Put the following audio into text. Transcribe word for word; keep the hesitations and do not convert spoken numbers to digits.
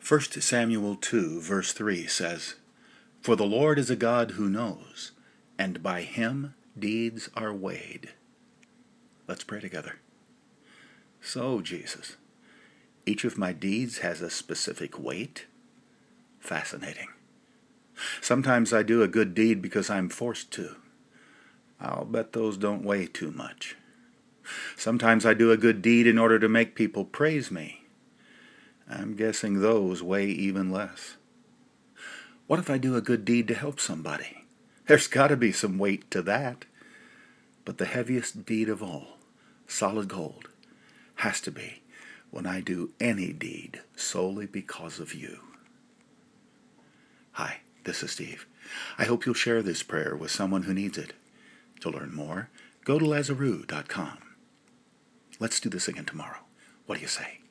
First Samuel two, verse three says, "For the Lord is a God who knows, and by him deeds are weighed." Let's pray together. So, Jesus, each of my deeds has a specific weight? Fascinating. Sometimes I do a good deed because I'm forced to. I'll bet those don't weigh too much. Sometimes I do a good deed in order to make people praise me. I'm guessing those weigh even less. What if I do a good deed to help somebody? There's got to be some weight to that. But the heaviest deed of all, solid gold, has to be when I do any deed solely because of you. Hi, this is Steve. I hope you'll share this prayer with someone who needs it. To learn more, go to Lazaroo dot com. Let's do this again tomorrow. What do you say?